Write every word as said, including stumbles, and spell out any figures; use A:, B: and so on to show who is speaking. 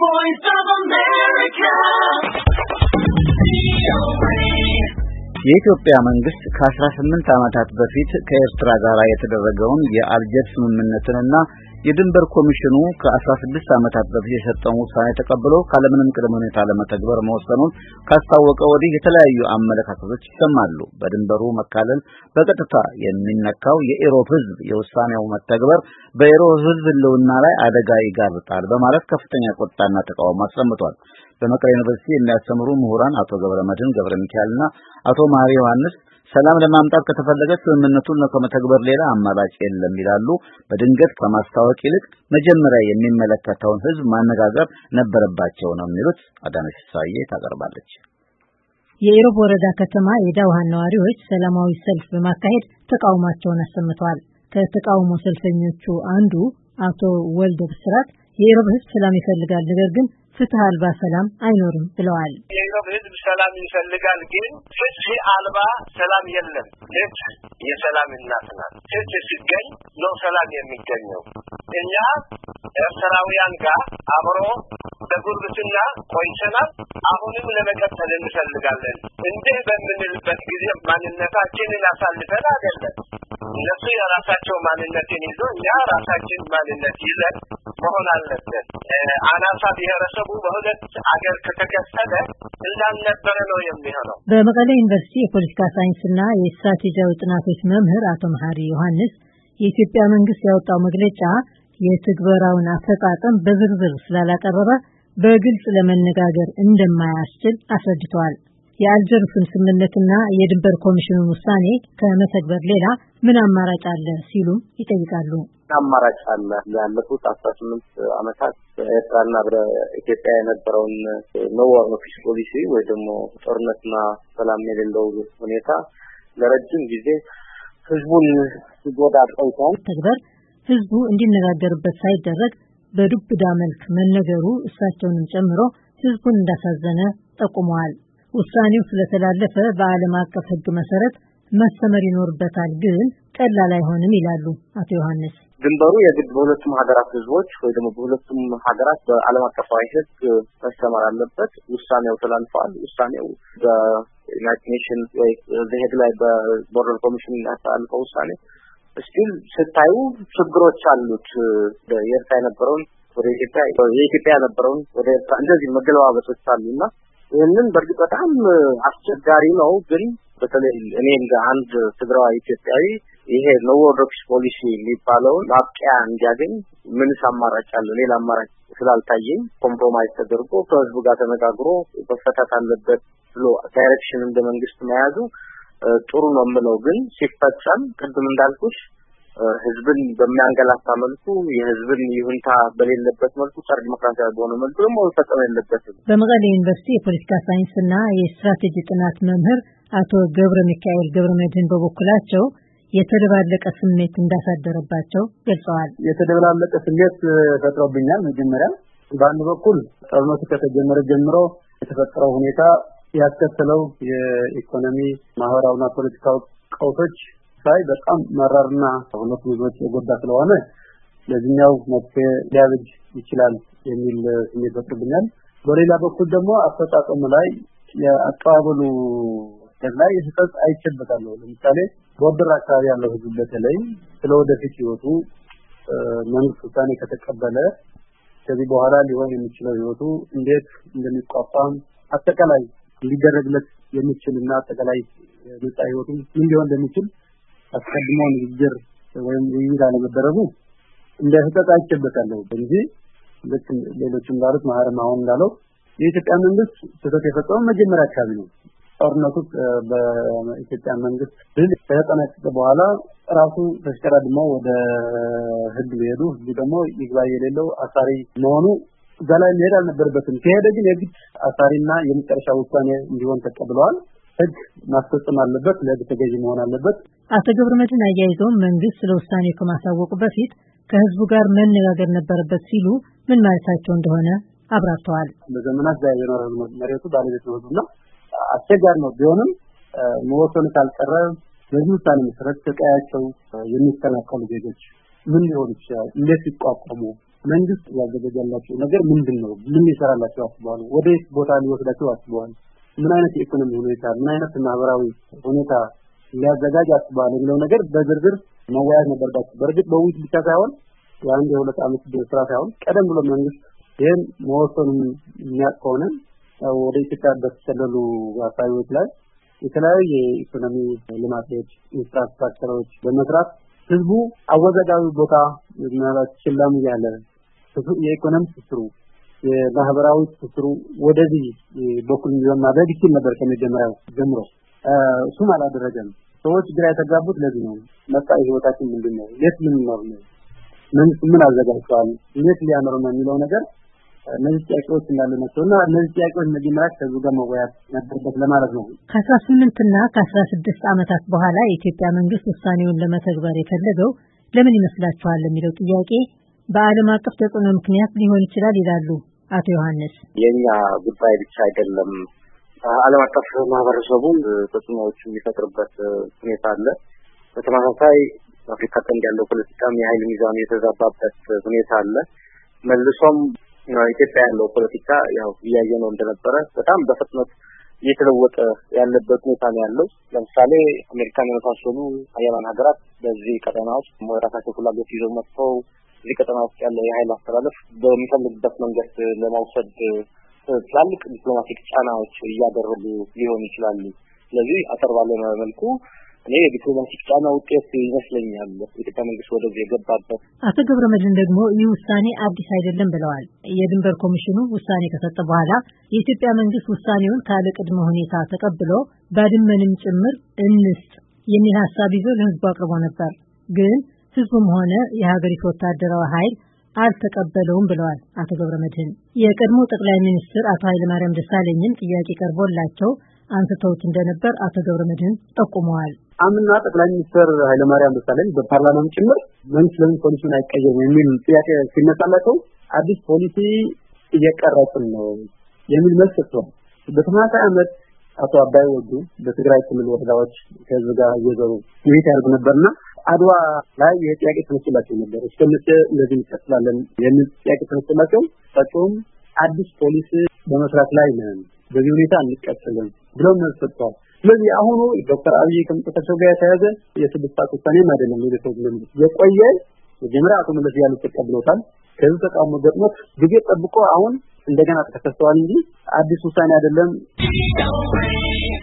A: voice of America.
B: የኢትዮጵያ መንግስት ከአስራ ስምንት ዓመታት በፊት ከኤርትራ ጋር የተደረገውን የአልጀርስ ስምምነትንና የድንበር ኮሚሽኑ ከአስራ ስድስት ዓመታት በፊት የሰጠውን ውሳኔ ተቀብሎ ካለምንም ቅድመ ሁኔታ ለመተግበር መወሰኑን ካስታወቀ ወዲህ የተለያዩ አመለካከቶች ይሰማሉ። በድንበሩ መካለል በቀጥታ የሚነካው የኢሮብ ህዝብ የውሳኔው መተግበር በኢሮብ ህዝብ ህልውና ላይ አደጋ ይጋርጣል በማለት ከፍተኛ ቁጣና ተቃውሞ አሰምቷል። በመቀሌ ዩኒቨርሲቲ የሚያስተምሩ ምሁራን አቶ ገብረመድህን ገብረ ሚካኤልና አቶ ማሪ ዮሐንስ ሰላም ለማምጣት ከተፈለገ ስምምነቱን ከመተግበር ሌላ አማራጭ የለም ይላሉ። በድንገት ከማስታወቅ ይልቅ መጀመሪያ የሚመለከተውን ህዝብ ማነጋገር ነበረባቸው ነው የሚሉት። አዳነች ሳዬ ታቀርባለች።
C: የኢሮብ ወረዳ ከተማ የዳውሃን ነዋሪዎች ሰላማዊ ሰልፍ በማካሄድ ተቃውሟቸውን አሰምተዋል። ከተቃውሞ ሰልፈኞቹ አንዱ አቶ ወልደ ብስራት የኢሮብ ህዝብ ሰላም ይፈልጋል፣ ነገር ግን ፍትህ አልባ ሰላም አይኖርም ብለዋል።
D: የኢሮብ ህዝብ ሰላም ይፈልጋል፣ ግን ፍትህ አልባ ሰላም የለም። ፍትህ የሰላም እናት ናት። ፍትህ ሲገኝ ነው ሰላም የሚገኘው። እኛ ኤርትራውያን ጋር አብሮ በጉርብትና ቆይተናል። አሁንም ለመቀጠል እንፈልጋለን። እንዲህ በምንልበት ጊዜ ማንነታችንን አሳልፈን አይደለም። እነሱ የራሳቸው ማንነትን ይዞ እኛ ራሳችን ማንነት ይዘን መሆን አለበት። አናሳ ብሔረሰቡ በሁለት አገር ከተከፈለ እንዳልነበረ ነው የሚሆነው።
C: በመቀሌ ዩኒቨርሲቲ የፖለቲካ ሳይንስና የስትራቴጂያዊ ጥናቶች መምህር አቶ መሐሪ ዮሐንስ የኢትዮጵያ መንግስት ያወጣው መግለጫ የትግበራውን አፈጻጸም በዝርዝር ስላላቀረበ በግልጽ ለመነጋገር እንደማያስችል አስረድተዋል። የአልጀርሱን ስምምነትና የድንበር ኮሚሽኑን ውሳኔ ከመተግበር ሌላ ምን አማራጭ አለ ሲሉም ይጠይቃሉ።
E: አማራጭ አለ። ያለፉት አስራ ስምንት ዓመታት ኤርትራና በኢትዮጵያ የነበረውን ኖ ዋር ኖ ፒስ ፖሊሲ ወይ ደግሞ ጦርነትና ሰላም የሌለው ሁኔታ ለረጅም ጊዜ ህዝቡን ሲጎዳ ቆይቷል።
C: ተግባር ህዝቡ እንዲነጋገርበት ሳይደረግ በዱብዳ መልክ መነገሩ እሳቸውንም ጨምሮ ህዝቡን እንዳሳዘነ ጠቁመዋል። ውሳኔው ስለተላለፈ በዓለም አቀፍ ህግ መሰረት መሰመር ይኖርበታል፣ ግን ቀላል አይሆንም ይላሉ አቶ ዮሐንስ።
E: ድንበሩ የግድ በሁለቱም ሀገራት ህዝቦች ወይ ደግሞ በሁለቱም ሀገራት በዓለም አቀፋዊ ህግ መሰመር አለበት። ውሳኔው ተላልፏል። ውሳኔው በዩናይትድ ኔሽንስ ወይ በሄግ ላይ በቦርደር ኮሚሽን ያስተላልፈው ውሳኔ እስቲል ስታዩ ችግሮች አሉት። የኤርትራ የነበረውን ወደ ኢትዮጵያ የኢትዮጵያ የነበረውን ወደ ኤርትራ እንደዚህ መገለባበጦች አሉና ይህንን በእርግጥ በጣም አስቸጋሪ ነው። ግን በተለይ እኔ እንደ አንድ ትግራዋይ ኢትዮጵያዊ ይሄ ኖ ዋር ኖ ፒስ ፖሊሲ የሚባለው ማብቂያ እንዲያገኝ ምንስ አማራጭ አለ? ሌላ አማራጭ ስላልታየኝ ኮምፕሮማይዝ ተደርጎ ከህዝቡ ጋር ተነጋግሮ መፈታት አለበት ብሎ ዳይሬክሽን እንደ መንግስት መያዙ ጥሩ ነው የምለው። ግን ሲፈጸም ቅድም እንዳልኩሽ ህዝብን በሚያንገላታ መልኩ የህዝብን ይሁንታ በሌለበት መልኩ ጸረ ዲሞክራሲያዊ በሆነ መልኩ ደግሞ መፈጸም የለበትም።
C: በመቀሌ ዩኒቨርሲቲ የፖለቲካ ሳይንስና የስትራቴጂ ጥናት መምህር አቶ ገብረ ሚካኤል ገብረመድህን በበኩላቸው የተደባለቀ ስሜት እንዳሳደረባቸው ገልጸዋል።
F: የተደባለቀ ስሜት ፈጥሮብኛል። መጀመሪያ በአንድ በኩል ጦርነቱ ከተጀመረ ጀምሮ የተፈጠረው ሁኔታ ያስከተለው የኢኮኖሚ ማህበራዊና ፖለቲካዊ ቀውሶች ሳይ በጣም መራርና ሁለቱ ህዝቦች የጎዳ ስለሆነ ለዚህኛው መፍትሄ ሊያበጅ ይችላል የሚል ስሜት ፈጥሮብኛል። በሌላ በኩል ደግሞ አፈጻጸሙ ላይ የአቀባበሉ ላይ ህጸጽ አይችልበታል። ለምሳሌ ቦርደር አካባቢ ያለው ህዝብ በተለይ ስለወደፊት ህይወቱ መንግስት ውሳኔ ከተቀበለ ከዚህ በኋላ ሊሆን የሚችለው ህይወቱ እንዴት እንደሚቋቋም አጠቃላይ ሊደረግለት የሚችልና አጠቃላይ ነፃ ህይወቱ ምን ሊሆን እንደሚችል አስቀድሞ ንግግር ወይም ውይይት አለመደረጉ እንደ ህጸጽ አይችልበታል እንጂ ልክ ሌሎችም ጋሩት ማህረም አሁን እንዳለው የኢትዮጵያ መንግስት ስህተት የፈጸመው መጀመሪያ አካባቢ ነው። ጦርነቱ በኢትዮጵያ መንግስት ድል ከተጠናቀቀ በኋላ ራሱ ተሽቀዳድሞ ወደ ህግ ሊሄዱ ህግ ደግሞ ይግባይ የሌለው አሳሪ መሆኑ ዘላይ መሄድ አልነበረበትም። ከሄደ ግን የግድ አሳሪና የመጨረሻ ውሳኔ እንዲሆን ተቀብለዋል። ህግ ማስፈጸም አለበት፣ ለህግ ተገዢ መሆን አለበት።
C: አቶ ገብረመድህን አያይዘው መንግስት ስለውሳኔው ከማሳወቁ በፊት ከህዝቡ ጋር መነጋገር ነበረበት ሲሉ ምን ማለታቸው እንደሆነ አብራርተዋል።
F: በዘመናት ላይ የኖረው መሬቱ ባለቤት ነው እና አስቸጋሪ ነው። ቢሆንም መወሰን ካልቀረ በዚህ ውሳኔ መሰረት ተቀያቸው የሚስተናከሉ ዜጎች ምን ሊሆኑ ይችላል፣ እንዴት ይቋቋሙ መንግስት ያዘጋጃላችሁ ነገር ምንድነው? ምን ይሰራላችሁ አስበዋል? ወዴት ቦታ ሊወስዳችሁ አስበዋል? ምን አይነት የኢኮኖሚ ሁኔታ ምን አይነት ማህበራዊ ሁኔታ ሊያዘጋጅ አስበዋል የሚለው ነገር በዝርዝር መወያየት ነበረባቸው። በእርግጥ በውይይት ብቻ ሳይሆን የአንድ የሁለት ዓመት ስራ ሳይሆን ቀደም ብሎ መንግስት ይህን መወሰኑን የሚያውቅ ከሆነ ወደ ኢትዮጵያ በተሰለሉ አካባቢዎች ላይ የተለያዩ የኢኮኖሚ ልማቶች ኢንፍራስትራክቸሮች በመስራት ህዝቡ አወዛጋቢ ቦታ ችላም ያለ የኢኮኖሚ ትስሩ የማህበራዊ ትስሩ ወደዚህ በኩል ማድረግ ይችል ነበር ከመጀመሪያው ጀምሮ እሱም አላደረገም። ሰዎች ግራ የተጋቡት ለዚህ ነው። መጣ ህይወታችን ምንድነው? የት ልንኖር ነው? መንግስት ምን አዘጋጅቷል? የት ሊያኖር ነው የሚለው ነገር እነዚህ ጥያቄዎች እንዳሉ ናቸውና እነዚህ ጥያቄዎች መጀመሪያ ከዚህ ጋር መወያየት ነበረበት ለማለት ነው።
C: ከአስራ ስምንት እና ከአስራ ስድስት ዓመታት በኋላ የኢትዮጵያ መንግስት ውሳኔውን ለመተግበር የፈለገው ለምን ይመስላችኋል የሚለው ጥያቄ በዓለም አቀፍ ተጽዕኖ ምክንያት ሊሆን ይችላል ይላሉ አቶ ዮሐንስ።
E: የኛ ጉዳይ ብቻ አይደለም። ዓለም አቀፍ ማህበረሰቡን ተጽዕኖዎች የሚፈጥርበት ሁኔታ አለ። በተመሳሳይ አፍሪካ ቀንድ ያለው ፖለቲካም የኃይል ሚዛኑ የተዛባበት ሁኔታ አለ። መልሶም ኢትዮጵያ ያለው ፖለቲካ ያው ያየነው እንደነበረ በጣም በፍጥነት እየተለወጠ ያለበት ሁኔታ ነው ያለው። ለምሳሌ አሜሪካን የመሳሰሉ ሀያላን ሀገራት በዚህ ቀጠና ውስጥ ራሳቸው ፍላጎት ይዘው መጥተው እዚህ ቀጠና ውስጥ ያለው የኃይል አስተላለፍ በሚፈልጉበት መንገድ ለማውሰድ ትላልቅ ዲፕሎማቲክ ጫናዎች እያደረጉ ሊሆን ይችላል። ስለዚህ አጠር ባለ መልኩ እኔ የዲፕሎማቲክ ጫና ውጤት ይመስለኛል የኢትዮጵያ መንግስት ወደዚህ የገባበት።
C: አቶ ገብረመድህን ደግሞ ይህ ውሳኔ አዲስ አይደለም ብለዋል። የድንበር ኮሚሽኑ ውሳኔ ከሰጠ በኋላ የኢትዮጵያ መንግስት ውሳኔውን ካለ ቅድመ ሁኔታ ተቀብሎ ባድመንም ጭምር እንስጥ የሚል ሐሳብ ይዞ ለህዝቡ አቅርቦ ነበር። ግን ህዝቡም ሆነ የሀገሪቱ ወታደራዊ ኃይል አልተቀበለውም ብለዋል አቶ ገብረመድህን። የቀድሞ ጠቅላይ ሚኒስትር አቶ ኃይለማርያም ደሳለኝን ጥያቄ ቀርቦላቸው አንስተውት እንደነበር አቶ ገብረመድህን ጠቁመዋል።
F: አምና ጠቅላይ ሚኒስትር ኃይለማርያም ደሳለኝ በፓርላማው ጭምር መንግስት ለምን ፖሊሲውን አይቀየርም የሚል ጥያቄ ሲነሳላቸው አዲስ ፖሊሲ እየቀረጽን ነው የሚል መልስ ሰጥተዋል። በተመሳሳይ ዓመት አቶ አባይ ወልዱ በትግራይ ክልል ወረዳዎች ከህዝብ ጋር እየዞሩ ውይይት ያደርጉ ነበርና አድዋ ላይ የጥያቄ ተነስቶላቸው ነበር። እስከመቼ እንደዚህ እንቀጥላለን የሚል ጥያቄ ተነስቶላቸው ፈጽሞም አዲስ ፖሊሲ በመስራት ላይ ነን በዚህ ሁኔታ እንቀጥላለን ብለው መልስ ሰጥተዋል። ስለዚህ አሁኑ ዶክተር አብይ ከመጠቀሰው ጋር የተያዘ የስድስት ሰዓት ውሳኔ አይደለም ለሰው ልጅ የቆየ መጀመሪያ አቶ መለስ ያሉት ተቀብለውታል። ከዚህ ተቃውሞ ገጥሞት ጊዜ ጠብቆ አሁን እንደገና ተከስተዋል እንጂ አዲስ ውሳኔ አይደለም።